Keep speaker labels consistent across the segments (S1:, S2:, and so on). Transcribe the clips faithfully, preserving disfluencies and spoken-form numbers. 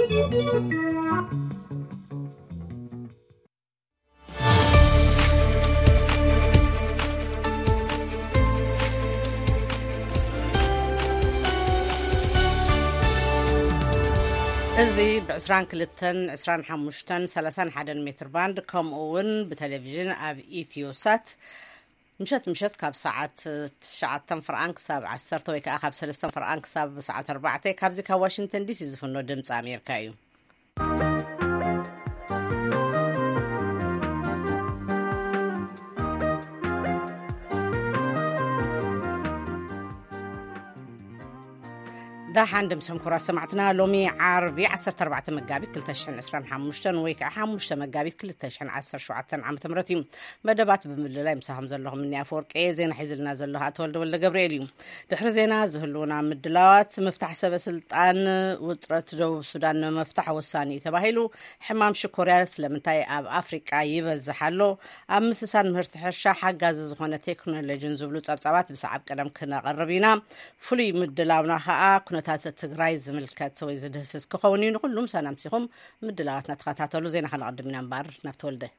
S1: እዚ بعشرين كلتن عشرين حمشتن ثلاثين حدن متر باند كم أون بتلفزيون أب إثيوسات مشت مشت كاب ساعة تسعة فرانك ساب عشرة ويك أخاب ثلاثة فرانك ساب ساعة أربعة كاب زي كواشنطن دي سي زفنو دمت أمريكايو ده عندهم سمكرة سمعتنا لومي عربي عشرة أربعة مجابيت كل تشحن عشرين حمشتن ويك حمشتن مجابيت كل تشحن عشرة شعتن عم تمرتي مدبات بمللا مساهم زلهم مني أفورك إيه زين حيزلنا زلها تولد ولا جبريليوم دحر زينا زهلونا مدلات مفتاح سبب سلطان وطرت جوب السودان مفتاح والثاني تباهيلو حمام شكوريا سلمنتاي أب أفريقيا يبزحلو أم مسسان مرتحشة حق زخونة تكنولوجيا زبلو تصابات بسعب كلام كنا قربينا فلي مدلاونا خا كنا تتغراي زملكات ويزدهسس كخونين كلهم سلامتكم مدلاتنا تخاتاتلو زين خنقدمنا نبار نفتولده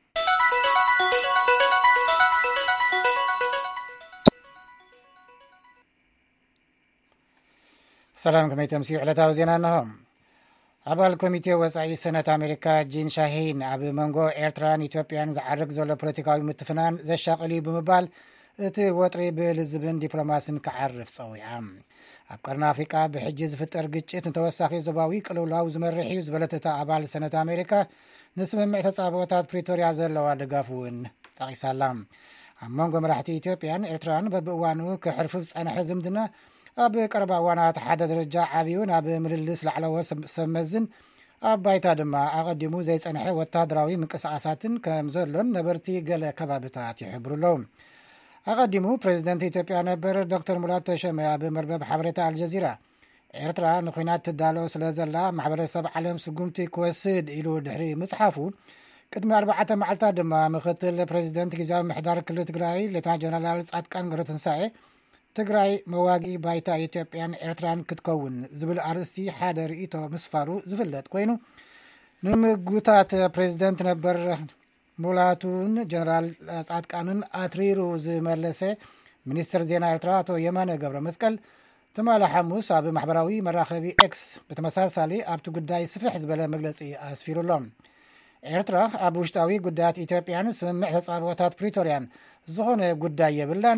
S2: سلام كما تمسيح على زينا نهم أبال كوميتي وصعي سنة أمريكا جين شاهين أبي منغو إيرتران إثيوبيان زعرق زول بروتيكاوي متفنان زي الشاقلي بمبال اتي وطري بالزبن دبلوماسن كعرف صويعام ኣብ ቀርና ኣፍሪቃ ብሕጂ ዝፍጠር ግጭት እንተወሳኺ ዞባዊ ቅልውላው ዝመርሕ እዩ ዝበለት ኣባል ሰነት ኣሜሪካ ንስምምዕ ተጻብኦታት ፕሪቶሪያ ዘለዋ ድጋፍ እውን ጠቒሳላ ኣብ መንጎ መራሕቲ ኢትዮጵያን ኤርትራን በብእዋኑ ክሕርፍፍ ፀንሐ ዝምድና ኣብ ቀረባ እዋናት ሓደ ደረጃ ዓብዩ ናብ ምልልስ ላዕለወ ሰመዝን ኣብ ባይታ ድማ ኣቐዲሙ ዘይፀንሐ ወታደራዊ ምንቅስቓሳትን ከም ዘሎን ነበርቲ ገለ ከባብታት ይሕብሩሎም أقدمه بريزيدنت إثيوبيا نبر دكتور مولات تشمع بمربب حبرة الجزيرة إرترا نخينات تدالو سلازلا محبرة سبع علم سقومتي كوسيد إلو دحري مصحفو قدم أربعة معلتا دما مختل بريزيدنت كيزاو محدار كل تقراي لتنا جنرال سعد كان غرتن ساعي تقراي مواقي بايتا إثيوبيان إرتران كتكون زبل أرستي حادر إيتو مصفارو زفلت كوينو نمقوتات بريزيدنت نبر ሙላቱን ጀነራል ጻድቃንን አትሪሩ ዝመለሰ ሚኒስትር ዜና ኤርትራ አቶ የማነ ገብረ መስቀል ተማላ ሐሙስ ኣብ ማሕበራዊ መራኸቢ ኤክስ በተመሳሳሊ ኣብቲ ጉዳይ ስፍሕ ዝበለ መግለጺ ኣስፊሩሎም ኤርትራ ኣብ ውሽጣዊ ጉዳያት ኢትዮጵያን ስምምዕ ተጻብኦታት ፕሪቶሪያን ዝኾነ ጉዳይ የብላን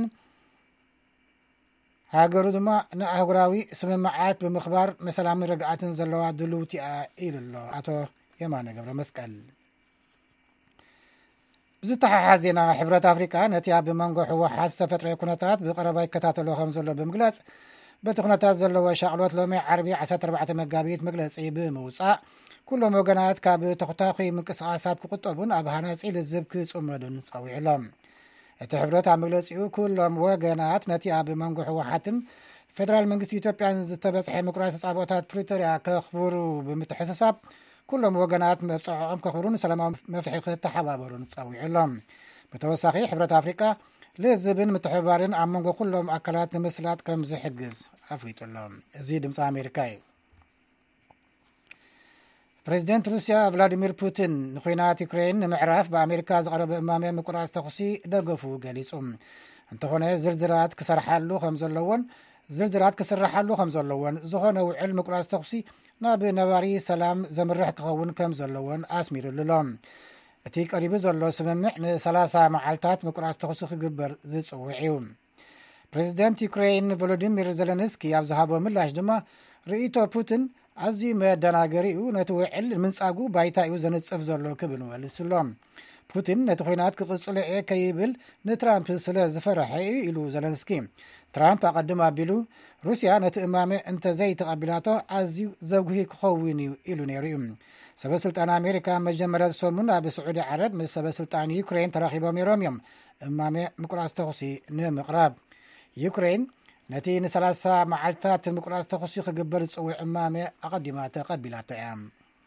S2: ሃገሩ ድማ ንኣህጉራዊ ስምምዓት ብምኽባር መሰላምን ረግዓትን ዘለዋ ድልውቲ ኢሉሎ አቶ የማነ ገብረ መስቀል بزتحا زينا حبرة أفريقيا نتيا بمنغو حواحات استفتر كونتات بقربا يكتاتلو خمزولو بمجلس بتكونتات زلو وشاقلوت لومي عربي عسات أربعة مقابيت مجلس إي بموصا كلهم وقنات كاب تختاقي من قصاصات كقطبون أبهاناس إلى الزبك صمدون صوي علم التحبرات عن مجلس إيو كلهم وقنات نتيا بمنغو حواحاتن فدرال منغس إثيوبيان زتبس حيمقراس صعبوتات بريتوريا كخبرو بمتحسساب كلهم وقنات مبصعهم كخبرون سلام مفتحي تحبابرون تصوي علم بتوساخي حبرة أفريقيا لزبن متحبارين عمونغو كلهم أكلات مسلات كم زحجز أفريت اللهم زيد مصا أمريكاي بريزيدنت روسيا فلاديمير بوتين نخينات يوكرين معرف بأمريكا زغرب أمامي مقراس تخصي دقفو قاليسهم انت هنا زرزرات كسر حالو خمزلون زرزرات كسر حالو خمزلون زهونه وعلم مقراس تخصي ناب نواري سلام زمرح كخون كم زلون أسمير اللهم اتيك قريب زلو سممع ثلاثة معالتات مقراس تخصي خجبر زي صوعيهم بريزيدنت يوكرين فولوديمير زيلينسكي أبزهابو ملاش دما رئيتو بوتين عزي ما دناغريو نتوعل من ساقو بايتا يوزن الصف زلو كبنو السلام بوتين نتوخينات كقصل ايه كيبل نترامب سلا زفرحي إلو زيلينسكي ترامب أقدم أبيلو روسيا نتأمامي انت زي تقبلاتو عزي زوجهي كخويني إلو نيريوم سبب سلطان أمريكا مجمرة سومون أبي سعودي عرب من سبب سلطان يوكرين تراخيبو ميروميوم أمامي مقراس تخصي نمقراب يوكرين نتين ثلاثة معلتات المقراس تخصي خجبر تسوي أمامي أقدمات تقبلاتو عام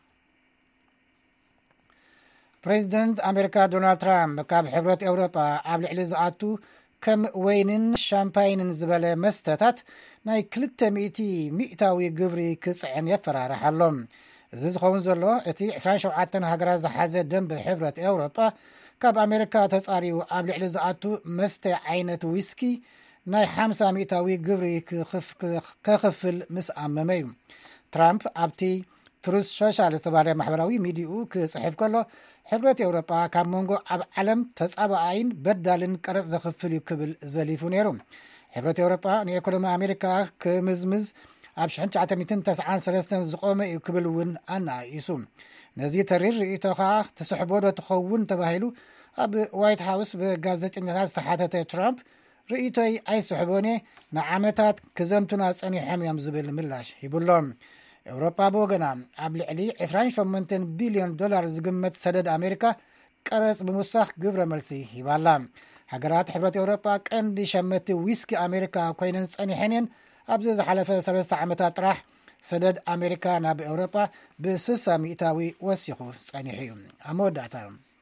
S2: بريزيدنت أمريكا دونالد ترامب كاب حبرة أوروبا قبل علزاتو كم وينن شامباينن زبالة مستتات ناي كلتا مئتي مئتاوي قبري كسعن يفرار حلوم እዚ ዝኸውን ዘሎ እቲ عشرين وسبعة ሃገራት ዝሓዘ ደንብ ሕብረት ኤውሮጳ ካብ ኣሜሪካ ተጻሪኡ ኣብ ልዕሊ ዝኣቱ መስተ ዓይነት ዊስኪ ናይ ሓምሳ ሚእታዊ ግብሪ ከኽፍል ምስ ኣመመ እዩ። ትራምፕ ኣብቲ ትሩስ ሶሻል ዝተባሃለ ማሕበራዊ ሚድኡ ክጽሕፍ ከሎ ሕብረት ኤውሮጳ ካብ መንጎ ኣብ ዓለም ተጻባኣይን በዳልን ቀረጽ ዘኽፍል እዩ ክብል ዘሊፉ ነይሩ። ሕብረት ኤውሮጳ ንኢኮኖሚ ኣሜሪካ ክምዝምዝ ኣብ ሽሕን ትሽዓተ ሚእትን ተስዓን ሰለስተን ዝቆመ እዩ ክብል እውን ኣነኣኢሱ። ነዚ ተሪር ርእቶ ከዓ ትስሕቦ ዶ ትኸውን ተባሂሉ ኣብ ዋይት ሃውስ ብጋዜጠኛታት ዝተሓተተ ትራምፕ ርእቶይ ኣይስሕቦን ንዓመታት ክዘምቱና ጸኒሖም እዮም ዝብል ምላሽ ሂብሎም። ኤውሮጳ ብወገና ኣብ ልዕሊ عشرين وثمانية ቢልዮን ዶላር ዝግመት ሰደድ ኣሜሪካ ቀረጽ ብምውሳኽ ግብረ መልሲ ሂባላ። ሃገራት ሕብረት ኤውሮጳ ቀንዲ ሸመቲ ዊስኪ ኣሜሪካ ኮይነን ጸኒሐን እየን። ኣብዚ ዝሓለፈ ሰለስተ ዓመታት ጥራሕ ሰደድ ኣሜሪካ ናብ ኤውሮጳ ብስሳ ሚእታዊ ወሲኹ ጸኒሑ እዩ። ኣብ መወዳእታ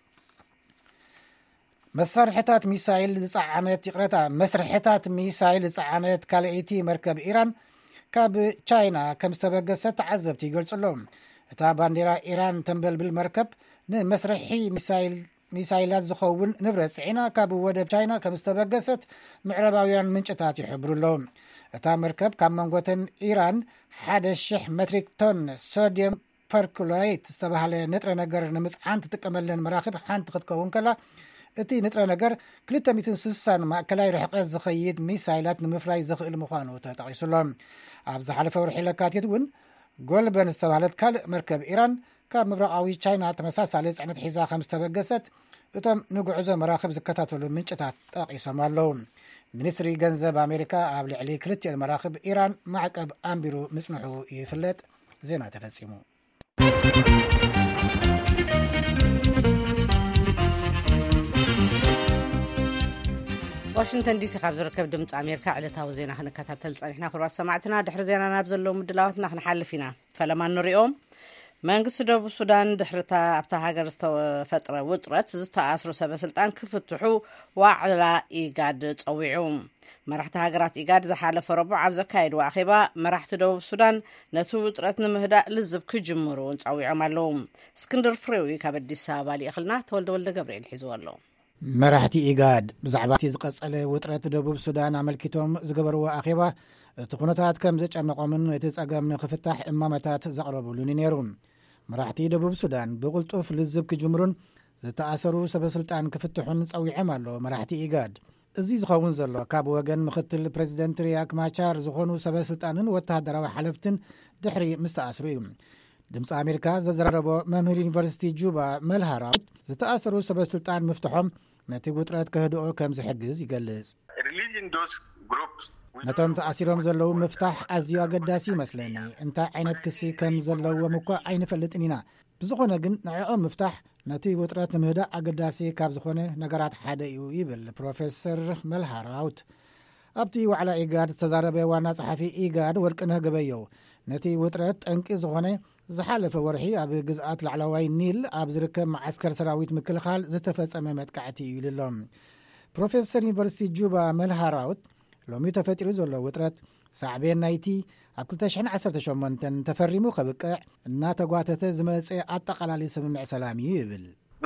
S2: መሳርሕታት ሚሳይል ዝጸዓነት ይቕረታ መስርሕታት ሚሳይል ዝጸዓነት ካልአይቲ መርከብ ኢራን ካብ ቻይና ከም ዝተበገሰት ተዓዘብቲ ይገልጹሎም። እታ ባንዴራ ኢራን ተንበልብል መርከብ ንመስርሒ ሚሳይላት ዝኸውን ንብረት ጽዒና ካብ ወደብ ቻይና ከም ዝተበገሰት ምዕረባውያን ምንጭታት ይሕብሩሎም። እታ መርከብ ካብ መንጎተን ኢራን ሓደ ሽሕ ሜትሪክ ቶን ሶዲየም ፐርኩሎሬት ዝተባሃለ ንጥረ ነገር ንምጽዓን ትጥቀመለን መራኽብ ሓንቲ ክትከውን ከላ እቲ ንጥረ ነገር ክልተ ሚእትን ስሳን ማእከላይ ርሕቀት ዝኸይድ ሚሳይላት ንምፍራይ ዝኽእል ምዃኑ ተጠቒሱሎም። ኣብ ዝሓለፈ ወርሒ ለካቲት እውን ጎልበን ዝተባሃለት ካልእ መርከብ ኢራን ካብ ምብራቃዊ ቻይና ተመሳሳሊ ጽዕነት ሒዛ ከም ዝተበገሰት እቶም ንጉዕዞ መራኽብ ዝከታተሉ ምንጭታት ጠቒሶም ኣለዉ። ሚኒስትሪ ገንዘብ ኣሜሪካ ኣብ ልዕሊ ክልቲአን መራኽብ ኢራን ማዕቀብ ኣንቢሩ ምጽንሑ ይፍለጥ። ዜና ተፈጺሙ።
S1: ዋሽንግተን ዲሲ ካብ ዝርከብ ድምፂ ኣሜሪካ ዕለታዊ ዜና ክንከታተል ጸኒሕና። ክቡራት ሰማዕትና ድሕሪ ዜና ናብ ዘለዉ ምድላዋትና ክንሓልፍ ኢና። ፈለማ ንሪኦም መንግስቲ ደቡብ ሱዳን ድሕርታ ኣብታ ሃገር ዝተፈጥረ ውጥረት ዝተኣስሩ ሰበስልጣን ክፍትሑ ዋዕላ ኢጋድ ጸዊዑ። መራሕቲ ሃገራት ኢጋድ ዝሓለፈ ረቡዕ ኣብ ዘካየድዎ ኣኼባ መራሕቲ ደቡብ ሱዳን ነቲ ውጥረት ንምህዳእ ልዝብ ክጅምሩ ጸዊዖም ኣለዉ። እስክንድር ፍሬው ካብ ኣዲስ ኣበባ ሊእኽልና ተወልደ ወልደ ገብርኤል ሒዝዎ ኣሎ።
S2: መራሕቲ ኢጋድ ብዛዕባ እቲ ዝቐጸለ ውጥረት ደቡብ ሱዳን ኣመልኪቶም ዝገበርዎ ኣኼባ እቲ ኩነታት ከም ዘጨነቖምን እቲ ጸገም ንኽፍታሕ እማመታት ዘቕረቡሉን ነይሩ። መራሕቲ ደቡብ ሱዳን ብቕልጡፍ ልዝብ ክጅምሩን ዝተኣሰሩ ሰበስልጣን ክፍትሑን ጸዊዖም ኣሎ። መራሕቲ ኢጋድ እዚ ዝኸውን ዘሎ ካብ ወገን ምክትል ፕሬዚደንት ሪያክ ማቻር ዝኾኑ ሰበስልጣንን ወተሃደራዊ ሓለፍትን ድሕሪ ምስ ተኣስሩ እዩ። ድምፂ ኣሜሪካ ዘዘራረቦ መምህር ዩኒቨርሲቲ ጁባ መልሃራውት ዝተኣሰሩ ሰበስልጣን ምፍትሖም ነቲ ውጥረት ከህድኦ ከም ዝሕግዝ ይገልጽ። ነቶም ተኣሲሮም ዘለዉ ምፍታሕ ኣዝዩ ኣገዳሲ ይመስለኒ። እንታይ ዓይነት ክሲ ከም ዘለዎም እኳ ኣይንፈልጥን ኢና። ብዝኾነ ግን ንዕኦም ምፍታሕ ነቲ ውጥረት ንምህዳእ ኣገዳሲ ካብ ዝኾነ ነገራት ሓደ እዩ ይብል ፕሮፌሰር መልሃራውት። ኣብቲ ዋዕላ ኢጋድ ዝተዛረበ ዋና ጸሓፊ ኢጋድ ወርቅነህ ገበየው ነቲ ውጥረት ጠንቂ ዝኾነ ዝሓለፈ ወርሒ ኣብ ግዝኣት ላዕለዋይ ኒል ኣብ ዝርከብ ማዓስከር ሰራዊት ምክልኻል ዝተፈጸመ መጥቃዕቲ እዩ ኢሎም። ፕሮፌሰር ዩኒቨርሲቲ ጁባ መልሃራውት ሎሚ ተፈጢሩ ዘሎ ውጥረት ሳዕቤን ናይቲ ኣብ ክልተ ሽሕን ዓሰርተ ሸሞንተን ተፈሪሙ ከብቅዕ እናተጓተተ ዝመፀ ኣጠቓላሊ ስምምዕ ሰላም እዩ ይብል።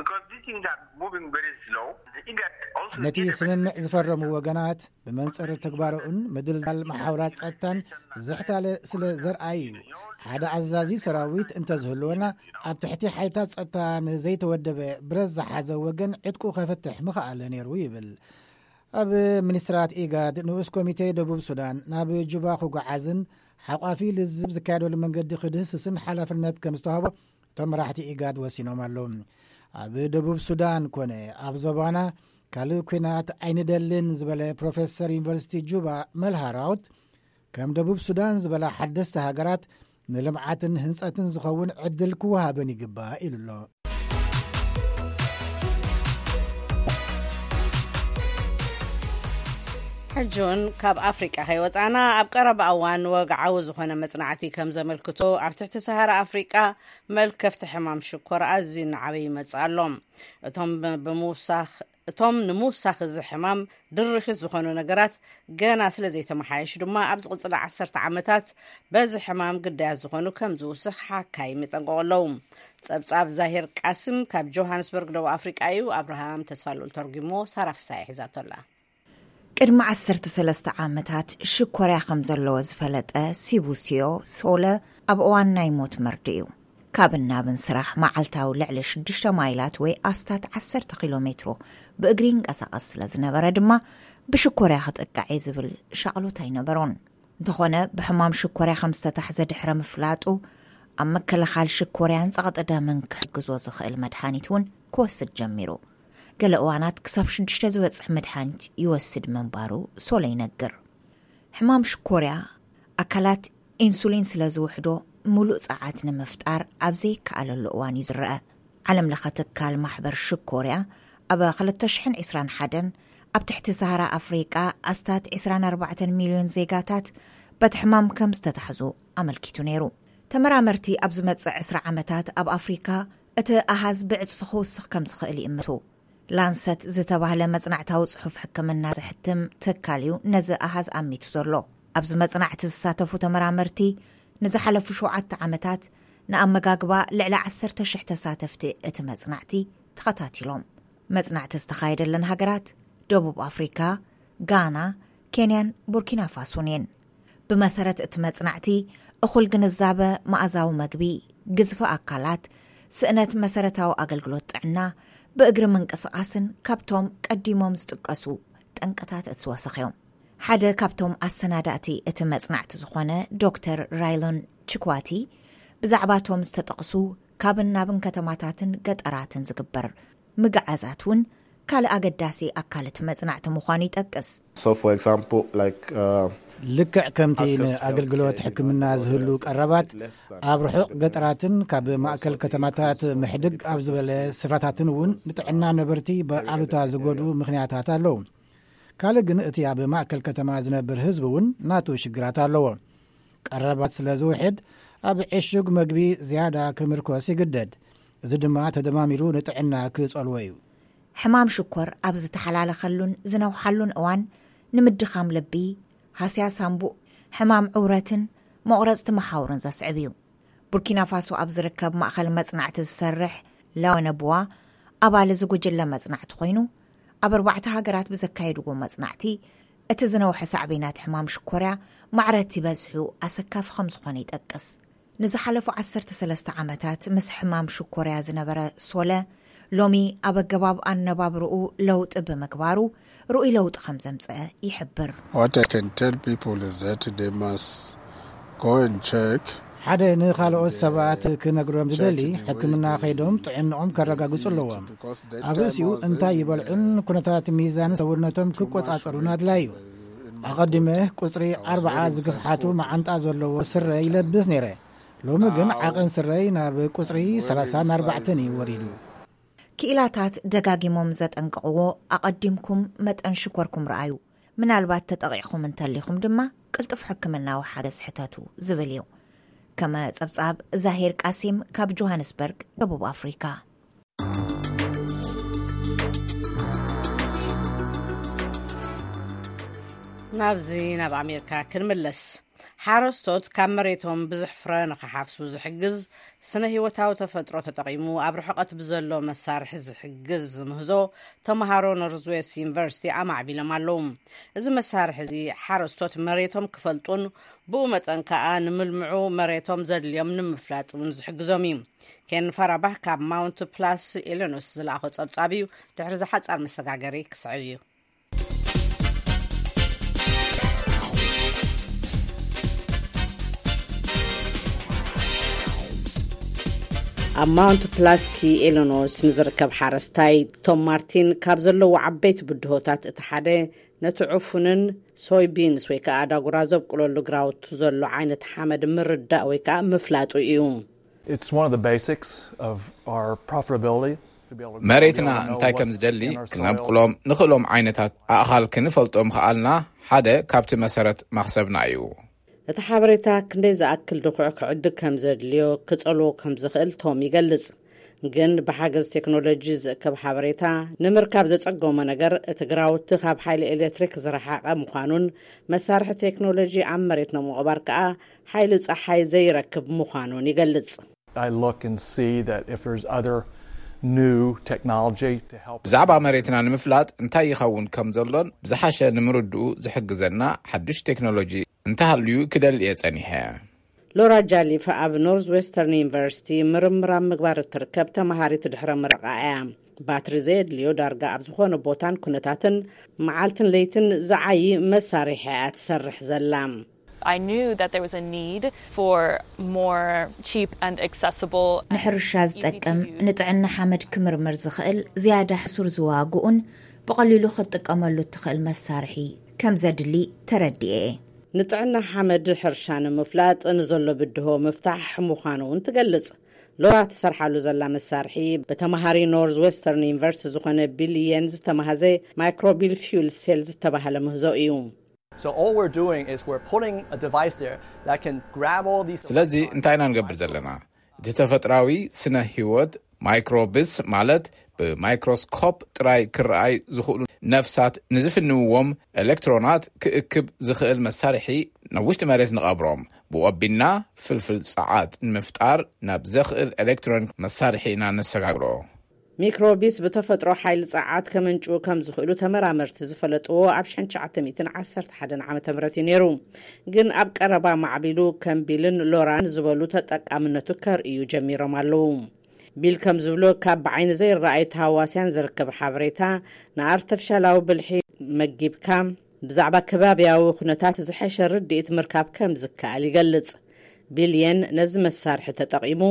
S2: ነቲ ስምምዕ ዝፈረሙ ወገናት ብመንጽር ተግባሮኡን ምድልዳል ማሕበራት ጸጥታን ዘሕታለ ስለ ዘርኣይ እዩ። ሓደ ኣዛዚ ሰራዊት እንተዝህልወና ኣብ ትሕቲ ሓይልታት ጸጥታ ንዘይተወደበ ብረት ዝሓዘ ወገን ዕጥቁ ከፍትሕ ምኽኣለ ነይሩ ይብል። ኣብ ሚኒስትራት ኢጋድ ንኡስ ኮሚቴ ደቡብ ሱዳን ናብ ጁባ ክጓዓዝን ሓቋፊ ልዝብ ዝካየደሉ መንገዲ ክድህስስን ሓላፍነት ከም ዝተዋህቦ እቶም መራሕቲ ኢጋድ ወሲኖም ኣለዉ። ኣብ ደቡብ ሱዳን ኮነ ኣብ ዞባና ካልእ ኩናት ኣይንደልን ዝበለ ፕሮፌሰር ዩኒቨርሲቲ ጁባ መልሃራውት ከም ደቡብ ሱዳን ዝበላ ሓደስተ ሃገራት ንልምዓትን ህንጸትን ዝኸውን ዕድል ክወሃበን ይግባእ ኢሉሎ።
S1: ሕጁን ካብ ኣፍሪቃ ከይወፃና ኣብ ቀረባ እዋን ወግዓዊ ዝኾነ መጽናዕቲ ከም ዘመልክቶ ኣብ ትሕቲ ሰሃራ ኣፍሪቃ መልከፍቲ ሕማም ሽኮር ኣዝዩ ንዓበይ ይመጽእ ኣሎ። እቶም ብምውሳኽ እቶም ንሙሳኺ ዝሕማም ድርኺ ዝኾኑ ነገራት ገና ስለ ዘይተመሓየሽ ድማ ኣብ ዝቕፅላ ዓሰርተ ዓመታት በዚ ሕማም ግዳያት ዝኾኑ ከም ዝውስኽ ሓካይም ይጠንቀቑ። ጸብጻብ ዛሂር ቃስም ካብ ጆሃንስበርግ ደቡብ ኣፍሪቃ እዩ። ኣብርሃም ተስፋልኡል ተርጊሞ ሳራፍሳይ ሒዛቶላ።
S3: ቅድሚ ዓሰርተ ሰለስተ ዓመታት ሽኮርያ ከም ዘለዎ ዝፈለጠ ሲቡስዮ ሶለ ኣብ እዋን ናይ ሞት መርዲ እዩ። ካብ ናብን ስራሕ መዓልታዊ ልዕሊ ሽዱሽተ ማይላት ወይ ኣስታት ዓሰርተ ኪሎ ሜትሮ ብእግሪ እንቀሳቐስ ስለ ዝነበረ ድማ ብሽኮርያ ክጥቃዕ ዝብል ሻቕሎት ኣይነበሮን። እንተኾነ ብሕማም ሽኮርያ ከም ዝተታሕዘ ድሕረ ምፍላጡ ኣብ መከላኸሊ ሽኮርያን ጸቕጢ ደምን ክሕግዞ ዝኽእል መድሓኒት እውን ክወስድ ጀሚሩ። ገለ እዋናት ክሳብ ሽዱሽተ ዝበጽሕ መድሓኒት ይወስድ መንባሩ ሶለ ይነግር። ሕማም ሽኮርያ ኣካላት ኢንሱሊን ስለ ዝውሕዶ ሙሉእ ጸዓት ንምፍጣር ኣብ ዘይከኣለሉ እዋን እዩ ዝርአ። ዓለም ለኸ ትካል ማሕበር ሽኮርያ ኣብ ክልተ ሽሕን ዒስራን ሓደን ኣብ ትሕቲ ሰሃራ ኣፍሪቃ ኣስታት ዒስራን ኣርባዕተ ሚልዮን ዜጋታት በቲ ሕማም ከም ዝተታሕዙ ኣመልኪቱ ነይሩ። ተመራመርቲ ኣብ ዝመጽእ ዕስራ ዓመታት ኣብ ኣፍሪካ እቲ ኣሃዝ ብዕጽፊ ክውስኽ ከም ዝኽእል ይእምቱ። ላንሰት ዝተባህለ መጽናዕታዊ ጽሑፍ ሕክምና ዝሕትም ትካል እዩ ነዚ ኣሃዝ ኣሚቱ ዘሎ። ኣብዚ መጽናዕቲ ዝሳተፉ ተመራመርቲ ንዝሓለፉ ሸውዓተ ዓመታት ንኣመጋግባ ልዕሊ ዓሰርተ ሽሕ ተሳተፍቲ እቲ መጽናዕቲ ተኸታቲሎም። መጽናዕቲ ዝተኻየደለን ሃገራት ደቡብ ኣፍሪካ፣ ጋና፣ ኬንያን ቡርኪና ፋሶን እየን። ብመሰረት እቲ መጽናዕቲ እኹል ግንዛበ ማእዛዊ መግቢ፣ ግዝፊ ኣካላት፣ ስእነት መሰረታዊ ኣገልግሎት ጥዕና፣ ብእግሪ ምንቅስቓስን ካብቶም ቀዲሞም ዝጥቀሱ ጠንቀታት እትወሰኽ እዮም። ሓደ ካብቶም ኣሰናዳእቲ እቲ መጽናዕቲ ዝኾነ ዶክተር ራይሎን ችኳቲ ብዛዕባቶም ዝተጠቕሱ ካብን ናብን ከተማታትን ገጠራትን ዝግበር ምግዓዛት እውን ካልእ ኣገዳሲ ኣካል እቲ መጽናዕቲ ምዃኑ ይጠቅስ።
S2: ልክዕ ከምቲ ንኣገልግሎት ሕክምና ዝህሉ ቀረባት ኣብ ርሑቕ ገጠራትን ካብ ማእከል ከተማታት ምሕድግ ኣብ ዝበለ ስፍራታትን እውን ንጥዕና ነበርቲ ብኣሉታ ዝጎድኡ ምኽንያታት ኣለዉ። ካልእ ግን እቲ ኣብ ማእከል ከተማ ዝነብር ህዝቢ እውን ናቱ ሽግራት ኣለዎ። ቀረባት ስለ ዝውሕድ ኣብ ዕሹግ መግቢ ዝያዳ ክምርኮስ ይግደድ። እዚ ድማ ተደማሚሩ ንጥዕና ክጸልዎ እዩ።
S3: ሕማም ሽኮር ኣብ ዝተሓላለኸሉን ዝነውሓሉን እዋን ንምድኻም ልቢ፣ ሃስያ ሳምቡእ፣ ሕማም ዕውረትን መቑረፅቲ መሓውርን ዘስዕብ እዩ። ቡርኪና ፋሶ ኣብ ዝርከብ ማእኸል መጽናዕቲ ዝሰርሕ ላወነቡዋ ኣባል ዝጉጅለ መጽናዕቲ ኮይኑ ኣብ ኣርባዕተ ሃገራት ብዘካየድዎ መጽናዕቲ እቲ ዝነውሐ ሳዕቤናት ሕማም ሽኮርያ ማዕረቲ በዝሑ ኣሰካፍ ከም ዝኾነ ይጠቅስ። ንዝሓለፉ ዓሰርተ ሰለስተ ዓመታት ምስ ሕማም ሽኮርያ ዝነበረ ሶለ ሎሚ ኣብ ኣገባብ ኣነባብርኡ ለውጢ ብምግባሩ ርኡይ ለውጢ ከም ዘምጽአ ይሕብር።
S2: ሓደ ንኻልኦት ሰባት ክነግሮም ዝደሊ ሕክምና ኸይዶም ጥዕንኦም ከረጋግጹ ኣለዎም። ኣብ ርእሲኡ እንታይ ይበልዑን ኩነታት ሚዛን ሰውነቶም ክቆጻጸሩን ኣድላይ እዩ። ኣቐዲመ ቁጽሪ ኣርባዓ ዝግፍሓቱ መዓንጣ ዘለዎ ስረ ይለብስ ነይረ። ሎሚ ግን ዓቐን ስረይ ናብ ቁጽሪ ሰላሳን ኣርባዕተን እዩ ወሪዱ።
S3: ክኢላታት ደጋጊሞም ዘጠንቅቕዎ ኣቐዲምኩም መጠን ሽኮርኩም ረኣዩ፣ ምናልባት ተጠቂዕኩም እንተሊኹም ድማ ቅልጡፍ ሕክምናዊ ሓገዝ ሕተቱ ዝብል እዩ። ከመ ጸብጻብ ዛሂር ቃሲም ካብ ጆሃንስበርግ ደቡብ ኣፍሪካ።
S1: ናብዚ ናብ ኣሜሪካ ክንምለስ። ሓረስቶት ካብ መሬቶም ብዙሕ ፍረ ንኽሓፍሱ ዝሕግዝ ስነ ህይወታዊ ተፈጥሮ ተጠቒሙ ኣብ ርሕቐት ብዘሎ መሳርሒ ዝሕግዝ ምህዞ ተምሃሮ ኖርዝዌስት ዩኒቨርሲቲ ኣማዕቢሎም ኣለዉ። እዚ መሳርሒ እዚ ሓረስቶት መሬቶም ክፈልጡን ብኡ መጠን ከዓ ንምልምዑ መሬቶም ዘድልዮም ንምፍላጡን ዝሕግዞም እዩ። ኬን ፈራባህ ካብ ማውንት ፕላስ ኢሊኖስ ዝለኣኾ ጸብጻብ እዩ። ድሕሪ ዝሓጻር መሰጋገሪ ክስዕብ እዩ። ኣብ ማውንት ፕላስኪ ኢሊኖስ ንዝርከብ ሓረስታይ ቶም ማርቲን ካብ ዘለዎ ዓበይቲ ብድሆታት እቲ ሓደ ነቲ ዕፉንን ሶይቢንስ ወይ ከዓ ዳጉራ ዘብቁለሉ ግራውቱ ዘሎ ዓይነት ሓመድ ምርዳእ ወይ ከዓ ምፍላጡ እዩ።
S4: መሬትና እንታይ ከም ዝደሊ ክነብቁሎም ንኽእሎም ዓይነታት ኣእኻል ክንፈልጦም ክኣልና ሓደ ካብቲ መሰረት ማኽሰብና እዩ።
S1: እቲ ሓበሬታ ክንደይ ዝኣክል ድኩዕ ክዕድግ ከም ዘድልዮ ክጸልዎ ከም ዝኽእል ቶም ይገልጽ። ግን ብሓገዝ ቴክኖሎጂ ዝእከብ ሓበሬታ ንምርካብ ዘጸገመ ነገር እቲ ግራውቲ ካብ ሓይሊ ኤሌክትሪክ ዝረሓቐ ምዃኑን መሳርሒ ቴክኖሎጂ ኣብ መሬት ንምቕባር ከዓ ሓይሊ ጸሓይ ዘይረክብ ምዃኑን ይገልጽ።
S5: I look and see that if there's other new technology to help
S4: ብዛዕባ መሬትና ንምፍላጥ እንታይ ይኸውን ከም ዘሎን ብዝሓሸ ንምርድኡ ዝሕግዘና ሓድሽ ቴክኖሎጂ እንተሃልዩ ክደልየ ጸኒሐ።
S1: ሎራ ጃሊፍ ኣብ ኖርዝ ዌስተርን ዩኒቨርሲቲ ምርምር ኣብ ምግባር እትርከብ ተመሃሪት ድሕረ ምረቓ እያ። ባትሪ ዘየድልዮ ዳርጋ ኣብ ዝኾነ ቦታን ኩነታትን መዓልትን ለይትን ዝዓዪ መሳርሒ እያ ትሰርሕ ዘላ።
S6: I knew that there was a need for more cheap and accessible
S3: ንሕርሻ ዝጠቅም ንጥዕና ሓመድ ክምርምር ዝኽእል ዝያዳ ሕሱር ዝዋግኡን ብቐሊሉ ክትጥቀመሉ ትኽእል መሳርሒ ከም ዘድሊ ተረዲኤ።
S1: ንጥዕና ሓመድ ሕርሻ ንምፍላጥ ንዘሎ ብድሆ ምፍታሕ ምዃኑ እውን ትገልጽ። ሎራ ትሰርሓሉ ዘላ መሳርሒ በተመሃሪ ኖርዝ ዌስተርን ዩኒቨርሲቲ ዝኾነ ቢልየን ዝተመሃዘ ማይክሮቢል ፊውል ሴል ዝተባሃለ ምህዞ እዩ።
S7: So all we're doing is we're putting a device there that can grab all these
S4: ስለዚ እንታይና ንገብር ዘለና እቲ ተፈጥራዊ ስነ ህይወት ማይክሮብስ ማለት ብማይክሮስኮፕ ጥራይ ክርአይ ዝኽእሉ ነፍሳት ንዝፍንውዎም ኤሌክትሮናት ክእክብ ዝኽእል መሳርሒ ናብ ውሽጢ መሬት ንቐብሮም ብወቢና ፍልፍል ጸዓት ንምፍጣር ናብ ዘኽእል ኤሌክትሮኒክ መሳርሒ ኢና ነሰጋግሮ።
S1: ሚክሮቢስ ብተፈጥሮ ሓይሊ ጸዓት ከምንጩ ከም ዝኽእሉ ተመራመርቲ ዝፈለጥዎ ኣብ ኣልፍ ተስዓተ ዓሰርተ ሓደ ዓመተ ምህረት ነይሩ። ግን ኣብ ቀረባ ማዕቢሉ ከም ቢልን ሎራን ዝበሉ ተጠቃምነቱ ከርእዩ ጀሚሮም ኣለዉ። ቢል ከም ዝብሎ ካብ ብዓይኒ ዘይረኣዩ ተሃዋስያን ዝርከብ ሓበሬታ ንኣርተፍሻላዊ ብልሒ መጊብካ ብዛዕባ ከባቢያዊ ኩነታት ዝሓሸ ርድኢት ምርካብ ከም ዝከኣል ይገልጽ። ቢልየን ነዚ መሳርሒ ተጠቒሙ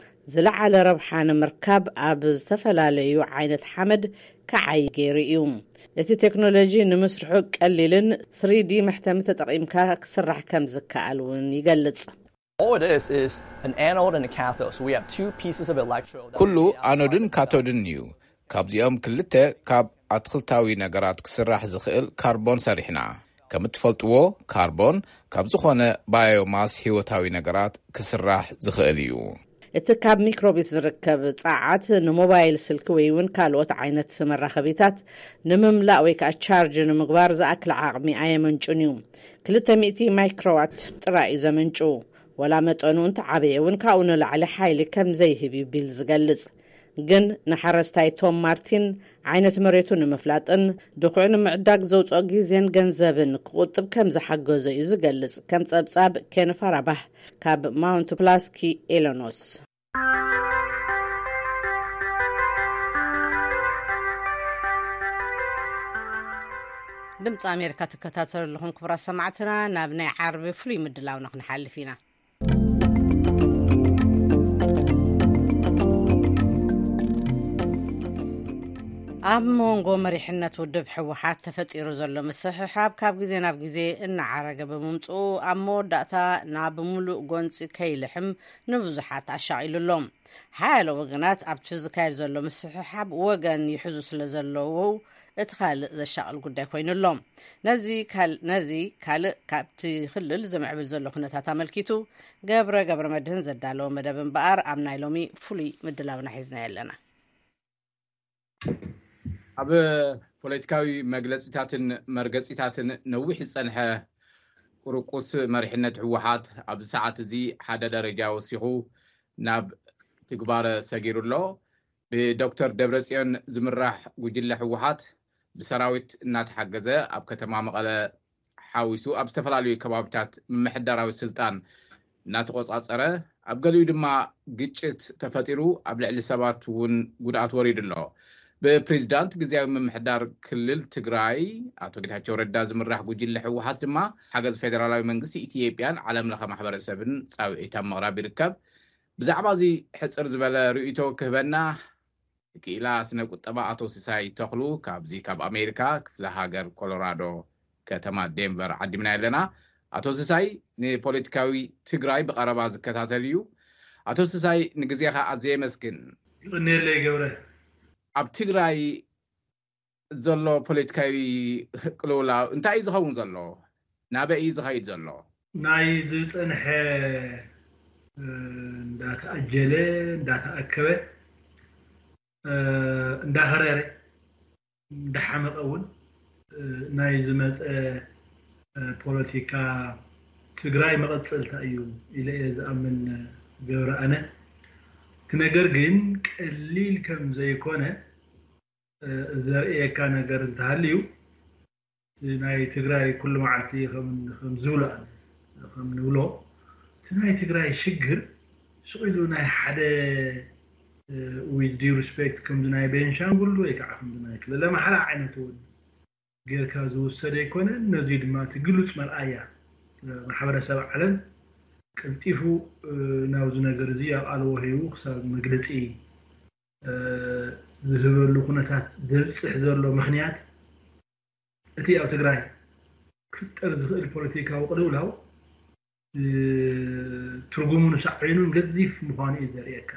S1: ዝለዓለ ረብሓ ንምርካብ ኣብ ዝተፈላለዩ ዓይነት ሓመድ ከዓይ ገይሩ እዩ። እቲ ቴክኖሎጂ ንምስርሑ ቀሊልን ስሪ ዲ መሕተሚ ተጠቒምካ ክስራሕ ከም ዝከኣል እውን ይገልጽ።
S7: All it is is an anode and a cathode. So we have two pieces of electrode.
S4: ኩሉ ኣኖድን ካቶድን እዩ። ካብዚኦም ክልተ ካብ ኣትክልታዊ ነገራት ክስራሕ ዝኽእል ካርቦን ሰሪሕና። ከም እትፈልጥዎ ካርቦን ካብ ዝኾነ ባዮማስ ህይወታዊ ነገራት ክስራሕ ዝኽእል እዩ።
S1: እቲ ካብ ሚክሮቢስ ዝርከብ ጸዓት ንሞባይል ስልክ ወይ እውን ካልኦት ዓይነት መራኸቢታት ንምምላእ ወይ ከዓ ቻርጅ ንምግባር ዝኣክል ዓቕሚ ኣየመንጩን እዩ። ክልተ ሚእቲ ማይክሮዋት ጥራይ ዘመንጩ ወላ መጠኑ እንተዓበየ እውን ካብኡ ንላዕሊ ሓይሊ ከም ዘይህብ ቢል ዝገልጽ። ግን ንሓረስታይ ቶም ማርቲን ዓይነት መሬቱ ንምፍላጥን ድኹዕ ንምዕዳግ ዘውፅኦ ግዜን ገንዘብን ክቁጥብ ከም ዝሓገዘ እዩ ዝገልጽ። ከም ጸብጻብ ኬንፋራባህ ካብ ማውንት ፕላስኪ ኤሎኖስ። ድምፂ ኣሜሪካ ትከታተሉ ኣለኹም ክቡራት ሰማዕትና። ናብ ናይ ዓርቢ ፍሉይ ምድላውና ክንሓልፍ ኢና። ኣብ መንጎ መሪሕነት ውድብ ሕወሓት ተፈጢሩ ዘሎ ምስሕሓብ ካብ ግዜ ናብ ግዜ እናዓረገ ብምምፅኡ ኣብ መወዳእታ ናብ ሙሉእ ጎንፂ ከይልሕም ንብዙሓት ኣሻቒሉሎም። ሓያሎ ወገናት ኣብቲ ዝካየድ ዘሎ ምስሕሓብ ወገን ይሕዙ ስለ ዘለዎ እቲ ካልእ ዘሻቕል ጉዳይ ኮይኑሎም ነዚ ካልእ ካብቲ ክልል ዝምዕብል ዘሎ ኩነታት ኣመልኪቱ ገብረ ገብረ መድህን ዘዳለዎ መደብ እምበኣር ኣብ ናይ ሎሚ ፍሉይ ምድላውና ሒዝና ኣለና።
S4: ኣብ ፖለቲካዊ መግለፂታትን መርገፂታትን ነዊሕ ዝጸንሐ ቁርቁስ መሪሕነት ሕወሓት ኣብ ሰዓት እዚ ሓደ ደረጃ ወሲኹ ናብ ትግባር ሰጊሩሎ። ብዶክተር ደብረጽዮን ዝምራሕ ጉጅለ ሕወሓት ብሰራዊት እናተሓገዘ ኣብ ከተማ መቐለ ሓዊሱ ኣብ ዝተፈላለዩ ከባቢታት ምምሕዳራዊ ስልጣን እናተቆጻጸረ ኣብ ገሊኡ ድማ ግጭት ተፈጢሩ ኣብ ልዕሊ ሰባት እውን ጉድኣት ወሪዱሎ። በፕሬዝዳንት ግዚያዊ ምምሕዳር ክልል ትግራይ ኣቶ ጌታቸው ረዳ ዝምራሕ ጉጅለ ሕወሓት ድማ ሓገዝ ፌደራላዊ መንግስቲ ኢትዮጵያን ዓለም ለኸ ማሕበረሰብን ጻውዒት ኣብ ምቕራብ ይርከብ። ብዛዕባ እዚ ሕፅር ዝበለ ርእይቶ ክህበና ክኢላ ስነ ቁጠባ ኣቶ ሲሳይ ተኽሉ ካብዚ ካብ ኣሜሪካ ክፍለ ሃገር ኮሎራዶ ከተማ ዴንቨር ዓዲምና ኣለና። ኣቶ ሲሳይ ንፖለቲካዊ ትግራይ ብቐረባ ዝከታተል እዩ። ኣቶ ሲሳይ ንግዜኻ ኣዝየ መስግን።
S8: ይቕኒለይ ገብረ።
S4: ኣብ ትግራይ ዘሎ ፖለቲካዊ ቅልውላው እንታይ እዩ ዝኸውን ዘሎ? ናበይ እዩ ዝኸይድ ዘሎ?
S8: ናይ ዝጸንሐ እንዳተኣጀለ እንዳተኣከበ እንዳኸረረ እንዳሐመቀ እውን ናይ ዝመፀ ፖለቲካ ትግራይ መቐፀልታ እዩ ኢለ ዝኣምን ገብረ ኣነ ትነገር ግን ቀሊል ከም ዘይኮነ ዘርእየካ ነገር እንተሃልዩ ናይ ትግራይ ኩሉ መዓልቲ ከም ከም ዝብሎ ከም ንብሎ ናይ ትግራይ ሽግር ስቂሉ ናይ ሓደ with due respect ከም ናይ ቤንሻንጉል ወይ ከዓ ከም ናይ ክልል ማሕራ ዓይነት እውን ጌርካ ዝወሰደ ይኮነ ነዚ ድማ ትግሉጽ መርኣያ ማሕበረሰብ ዓለም ቅልጢፉ ናውዝ ነገር እዚ ኣቃልዎ ሂቡ ክሳብ መግለጺ ዝህበሉ ኩነታት ዘብጽሕ ዘሎ ምኽንያት እቲ ኣብ ትግራይ ክፍጠር ዝኽእል ፖለቲካዊ ቅልውላው ትርጉሙን ሳዕቤኑን ገዚፍ ምዃኑ እዩ ዘርእየካ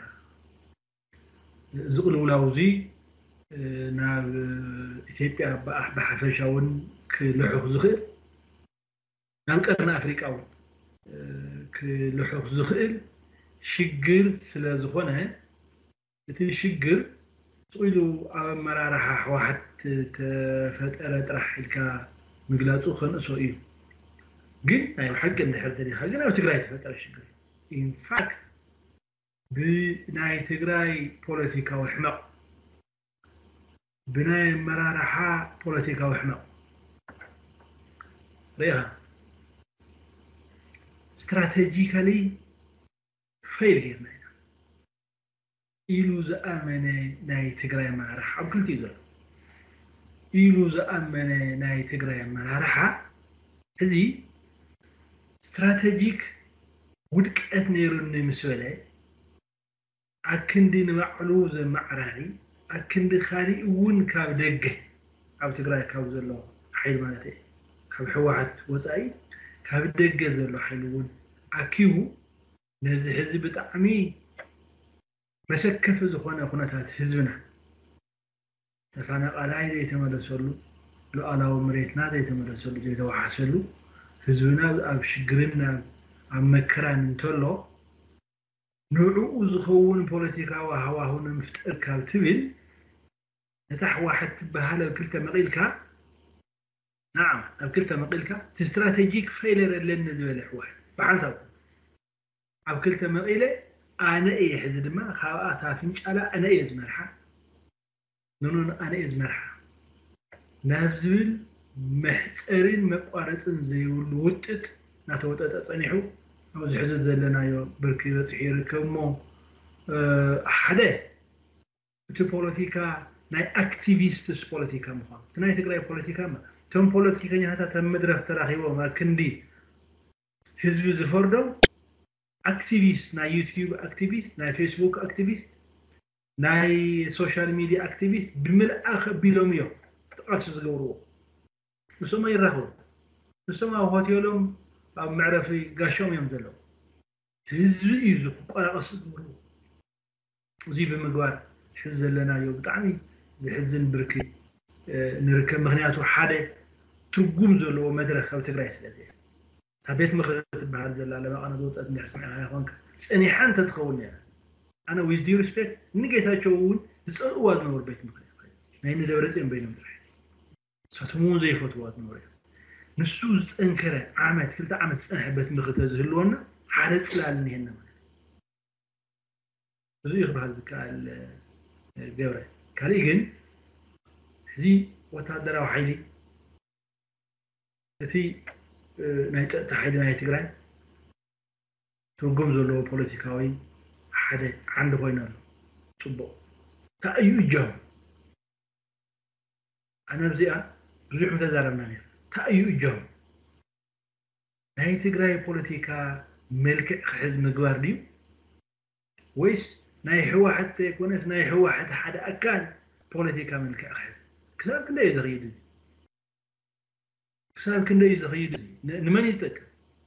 S8: ዝቅልውላው እዚ ናብ ኢትዮጵያ ብሓፈሻውን ክልሑቕ ዝኽእል ናብ ቀርኒ ኣፍሪቃ እውን ክልሑቕ ዝኽእል ሽግር ስለ ዝኾነ እቲ ሽግር ስኢሉ ኣብ መራርሓ ሕወሓት ተፈጠረ ጥራሕ ኢልካ ምግላጹ ከንእሶ እዩ ግን ናይ ሓቂ እንድሕር ተሪኻ ግን ኣብ ትግራይ ተፈጠረ ሽግር in fact ብናይ ትግራይ ፖለቲካዊ ሕማቕ ብናይ መራርሓ ፖለቲካዊ ሕማቕ ሪኢኻ strategically fail ጌርና ኢና ኢሉ ዝኣመነ ናይ ትግራይ መራርሓ ኣብ ክልቲ እዩ ዘሎ ኢሉ ዝኣመነ ናይ ትግራይ መራርሓ እዚ ስትራቴጂክ ውድቀት ነይሩኒ ምስ በለ ኣክንዲ ንባዕሉ ዘመዕራሪ ኣክንዲ ካሊእ እውን ካብ ደገ ኣብ ትግራይ ካብ ዘሎ ሓይል ማለት እዩ ካብ ሕወሓት ወፃኢ ካብ ደገ ዘሎ ሓይል እውን ኣኪቡ ነዚ ህዝቢ ብጣዕሚ መሰከፍ ዝኾነ ኩነታት ህዝብና ተፈናቃላይ ዘይተመለሰሉ ሉዓላዊ መሬትና ዘይተመለሰሉ ዘይተዋሓሰሉ ህዝብና ኣብ ሽግርና ኣብ መከራን እንተሎ ንዕኡ ዝኸውን ፖለቲካዊ ሃዋህውን ምፍጠር ካብ ትብል ነታ ሕወሓት ትበሃል ኣብ ክልተ መቂልካ نعم أبكلت مقيلك تستراتيجيك فيلر اللي نزل حواحد بحسب أبكلت مقيلة أنا إيه حزد ما خاطها فينش على أنا إيه زمرحة نون أنا إيه زمرحة نفذل محسرين مقارصن زي الوتت نتوتت أصنيحو أو زي حزد زلنا يو بركي رتحير كمو أحدا بتو بوليتيكا ناي أكتيفيستس بوليتيكا مخا تناي تقرأي بوليتيكا ما تم بوليتيكا هذا تم مدرف تراخيو ما كندي حزب زفردو اكتيفيست نا يوتيوب اكتيفيست نا فيسبوك اكتيفيست نا سوشيال ميديا اكتيفيست بملأخ بيلوميو تقالش زغورو نسمى يراخو نسمى هوتيلوم اب معرفي غاشوم يمزلو حزب يزو قراقص زغورو وزي بمغوار حزب لنا يو بطعمي زحزن بركي نركب مغنياتو حاده ترجم زلو مدرخ او تግራይ ስለዚህ ታቤት ምኽረት በሃል ዘላለ ባቀነ ወጣት እንደርሰና ያሆንክ ጽኒሓን ተትኸውን ያ አና with due respect ንጌታቸውን ዝጽዋዝ ነው ቤት ምክንያት ናይ ንደብረጽን በይንም ድራይ ሰትሙን ዘይፈትዋት ነው ንሱ ዝጠንከረ ዓመት ክልተ ዓመት ጽንሕበት ምኽተ ዝህልወና ሓደ ጽላል ነህና ማለት ብዙ ይኽባል ዝካል ገብረ ካሊ ግን እዚ ወታደራዊ ሓይሊ እቲ ናይ ጸጥታ ሓይሊ ናይ ትግራይ ትርጉም ዘለዎ ፖለቲካዊ ሓደ ዓንዲ ኮይኑ ኣሎ ጽቡቕ ታእዩ እጃም ኣነ ብዚኣ ብዙሕ ምተዛረብና ነይሩ ታእዩ እጃም ናይ ትግራይ ፖለቲካ መልክዕ ክሕዝ ምግባር ድዩ ወይስ ናይ ሕወሓት ይኮነስ ናይ ሕወሓት ሓደ ኣካል ፖለቲካ መልክዕ ክሕዝ كسب كندا يزغيد كسب كندا يزغيد نمن يتك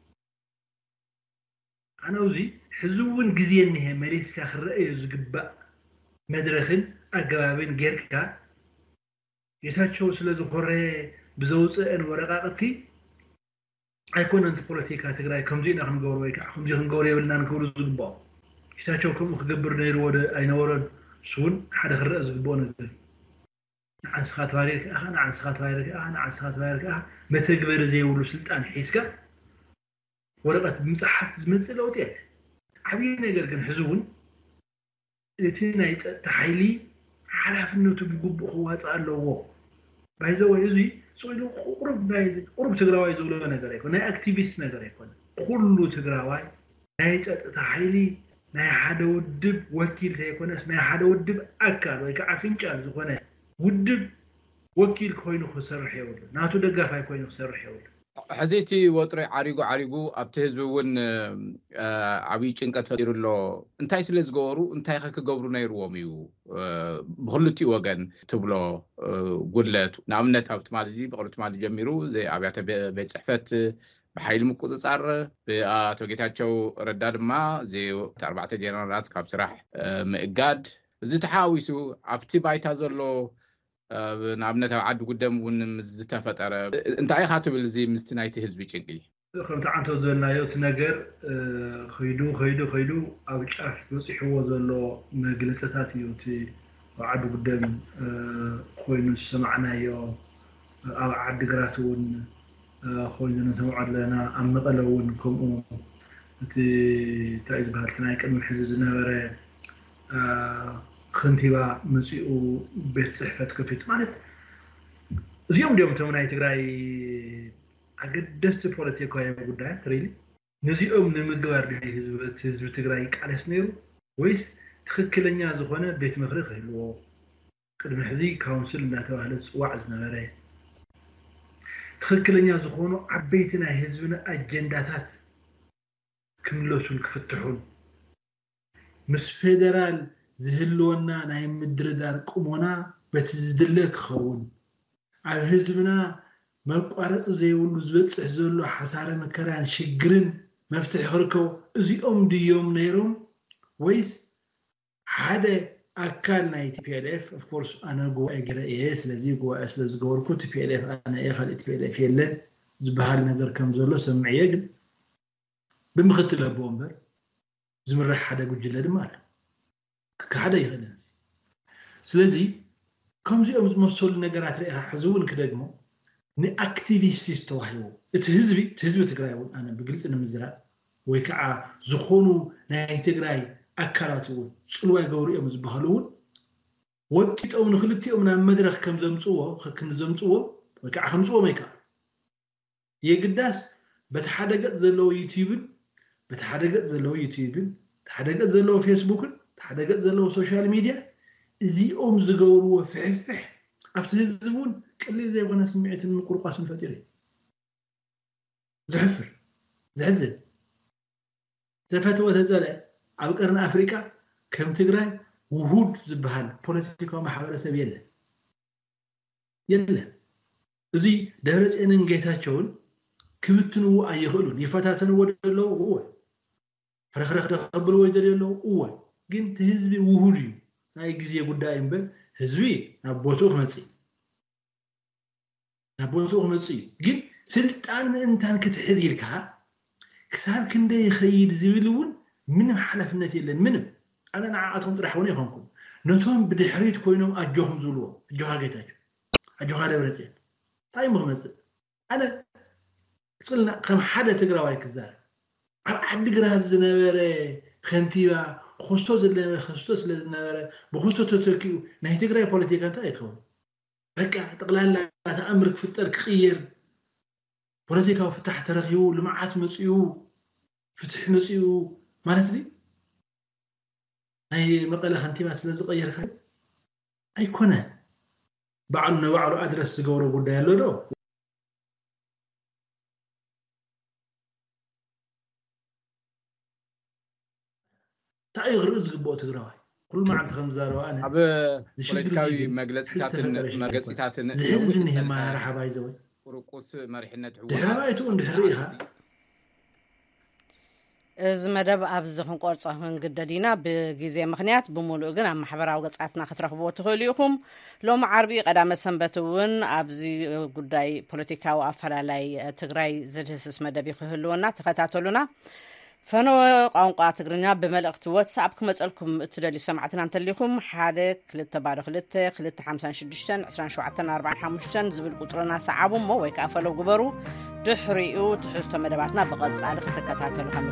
S8: أنا وزي حزون جزيان نها مريس كاخر رأي زقبا مدرخن أقرابين جيركا يتحشو سلازو خوري بزوز أن ورقاقتي أيكون أنت بوليتيكا تقرأي كمزين أخن قورويكا كمزين أخن قوري بلنا نكورو زقبا يتحشو كم أخقبر نير ورد أين ورد سون حدا خرز ببونه عن سخات واريك أنا عن سخات واريك أنا عن سخات واريك أنا متى قبل زي ولو سلطان حيسكا ورقة مساحات زمزلة وتيا حبيبي نقدر كن حزون تينا تحيلي على فنو تبقوا بخوات الله بايزو يزي سويلو قرب بايز قرب تقراوي زولو نقدر يكون ناي أكتيفيست نقدر يكون كله تقراوي ناي تحيلي ناي حدا ودب وكيل تيكونس ناي حدا ودب أكل ويكعفين كان زخونه ودب وكيل كوينو خسرح يقول ناتو دقافاي كوينو خسرح يقول
S4: حزيتي وطري عريقو عريقو ابتهزبون عبي چنقت فديرلو انتاي سلز غورو انتاي خك غبرو نيروميو بخلتي وغن تبلو غلت نامنت ابت مالدي بقرت مالدي جميرو زي ابيات بيت صحفت بحيل مقصصار باتو ጌታቸው ረዳ ድማ زي أربعة جنرالات ካብ ስራሕ ምእጋድ እዚ ተሓዊሱ ኣብቲ ባይታ ዘሎ نعمنا تعد قدام ونمزتفطر انت اي خاطب زي مستنايتي حزبي چنقي
S8: خمت عنتو زلنا يوت نجر خيدو خيدو خيدو او ጫፍ بصيحو زلو مغلصታት يوتي وعد قدام خوينو سمعنايو او عد غراتون خوينو سمعد لنا امقلون كمو تي تايز بهالتناي قدم حزب زنبره خنتيبا مسيو بيت صحفت كفيت مالت زيوم ديوم تمناي تግራይ አገደስቲ ፖለቲካዊ ጉዳይ ትሪሊ ነዚኦም ንምግባር ዲ ህዝብ ህዝብ ትግራይ ቃለስ ነይሩ ወይስ ትክክለኛ ዝኾነ ቤት ምክሪ ኸይልዎ ቅድሚ ሕዚ ካውንስል እናተባህለ ጽዋዕ ዝነበረ ትክክለኛ ዝኾኑ ዓበይቲ ናይ ህዝብና አጀንዳታት ክምለሱን ክፍትሑን ምስ ፌደራል زهلونا نايم مدردار قمونا بتزدلك خون على حزبنا مقارص زي ولو زبصح زلو حساره مكران شجرن مفتح حركو ازي ام ديوم نيروم ويس حدا اكل ناي تي بي ال اف اوف كورس انا جو اجرا ايس لذي جو اسلز غوركو تي بي ال اف انا اي خلت تي بي ال اف يله زبحال نجر كم زلو سمعيه ግን بمختل بومبر زمرح حدا ጉጅለ ድማል كحدا يخلنا سلازي كم زي أمز مصول نجارات رأيها حزون كدقمو ني أكتيفيست استوحيو تهزبي تهزبي تقرأيون أنا بقلت أنا مزرع ويكع زخونو ناي تقرأي أكلاتون سلوا يقوري أمز بحلون وقت أو نخلتي أمنا مدرخ كم زمسوه كم زمسوه ويكع خمسوه ميكا يقداس بتحدقت زلو يوتيوب بتحدقت زلو يوتيوب تحدقت زلو فيسبوك تحدقت زلو سوشيال ميديا زيهم زغورو فحفح افتر الزبون قليل زي بغنا سمعت من قرقاس الفطيري زحفر زعزل تفتوى تزلع على قرن افريقيا كم تግራይ وهود زبحال بوليتيكا ማህበረሰብ የለ የለ እዚ ደብረጽዮንን ጌታቸውን ክብትኑ አይخلون ይፈታተኑ ወደለው ኦ ፍረخረخ ደብል ወደለው ኦ ግን ህዝቢ ውሁድ እዩ ናይ ጊዜ ጉዳይ እንበል ህዝቢ ናቦቱ ክመጽ ናቦቱ ክመጽ ግን ስልጣን እንታን ክትሕዝ ይልካ ክሳብ ክንደ ይኸይድ ዝብልውን ምንም ሓላፍነት የለን ምንም አና ናዓቶም ጥራሕውን ይኾንኩም ነቶም ብድሕሪት ኮይኖም አጆኹም ዝብልዎ አጆኻ ጌታቸው አጆኻ ደብረጽዮን ታይ መግመጽ አና ጽልና ከም ሓደ ትግራዋይ ክዛር ኣብ ዓዲ ግራት ዝነበረ ከንቲባ خصوصا اللي خصوصا لازناره بخصوصا تركيو ناي تقراي بوليتيكا انت يكون بقى تقلال امرك في الطرق خير بوليتيكا وفتح ترخيو لمعات مصيو فتح مصيو معناتني اي مقاله خنتيبا سلاز غير خا اي كونه بعنا وعلو ادرس غورو غدا يالو دو تاي غرز غبو تግራዋይ كل ما عند خمزارو انا
S4: اب ፖለቲካዊ መግለጽታትን መርገጽታትን
S8: ዝህዝንህ ማራሓባ ይዘው
S4: ቁርቁስ መሪሕነት ሕዋ
S8: ድሕራይቱ እንድሕሪኻ
S1: እዚ መደብ ኣብዚ ክንቆርጾ ክንግደዲና ብግዜ ምኽንያት ብሙሉእ ግን ኣብ ማሕበራዊ ገጻትና ክትረኽብዎ ትኽእሉ ኢኹም ሎሚ ዓርቢ ቀዳመ ሰንበት እውን ኣብዚ ጉዳይ ፖለቲካዊ ኣፈላላይ ትግራይ ዝድህስስ መደብ ይክህልወና ተኸታተሉና ፈነወ ቋንቋ ትግርኛ በመልእክቲ ዋትስኣፕ ክመፀልኩም እትደልዩ ሰማዕትና እንተሊኹም ሓደ ክልተ ባዶ ክልተ ክልተ ሓምሳ ሽዱሽተ ዕስራን ሸውዓተን ኣርባዓን ሓሙሽተን ዝብል ቁጥርና ሰዓቡ እሞ ወይ ከዓ ፈለው ግበሩ ድሕሪኡ ትሕዝቶ መደባትና ብቐጻሊ ክትከታተሉ ከም